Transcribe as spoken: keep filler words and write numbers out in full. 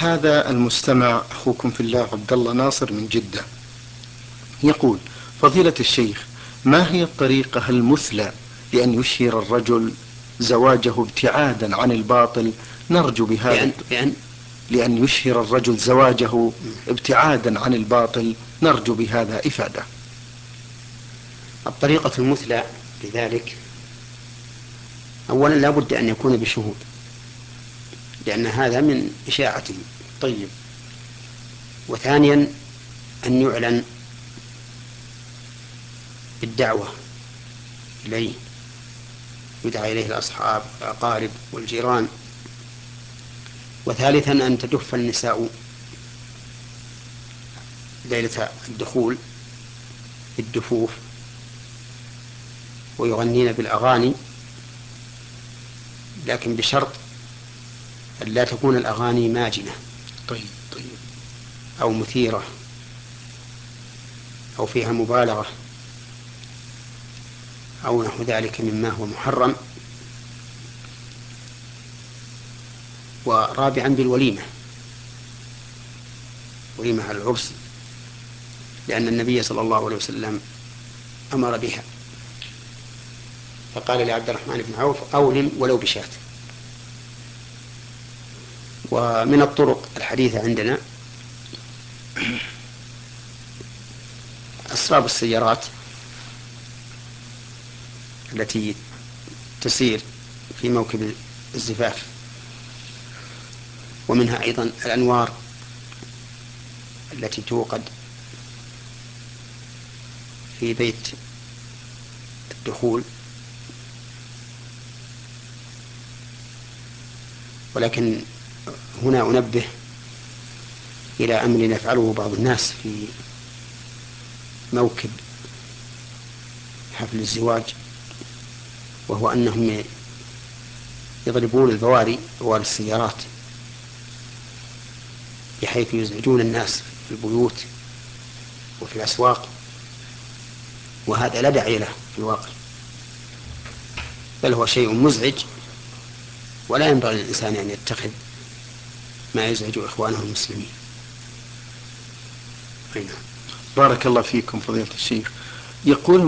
هذا المستمع أخوكم في الله عبد الله ناصر من جدة يقول: فضيلة الشيخ، ما هي الطريقة المثلى لأن يشهر الرجل زواجه ابتعادا عن الباطل؟ نرجو بهذا لأن, لأن, لأن يشهر الرجل زواجه ابتعادا عن الباطل، نرجو بهذا إفادة. الطريقة المثلى لذلك أولا لا بد أن يكون بشهود، لأن هذا من إشاعته. طيب. وثانيا أن يعلن بالدعوة إليه، يدعى إليه الأصحاب والأقارب والجيران. وثالثا أن تدف النساء ليلة الدخول بالدفوف ويغنين بالأغاني، لكن بشرط أن لا تكون الأغاني ماجنة طيب طيب أو مثيرة أو فيها مبالغة أو نحو ذلك مما هو محرم. ورابعا بالوليمة، وليمة على العرس، لأن النبي صلى الله عليه وسلم أمر بها، فقال لعبد الرحمن بن عوف: أولم ولو بشاة. ومن الطرق الحديثة عندنا أسراب السيارات التي تسير في موكب الزفاف، ومنها أيضا الأنوار التي توقد في بيت الدخول. ولكن هنا أنبه إلى أمر يفعله بعض الناس في موكب حفل الزواج، وهو أنهم يضربون البواري، بواري السيارات، بحيث يزعجون الناس في البيوت وفي الأسواق، وهذا لا داعي له في الواقع، بل هو شيء مزعج، ولا ينبغي للإنسان أن يتخذ ما يزعج إخوانه المسلمين. بارك الله فيكم فضيلة الشيخ. يقول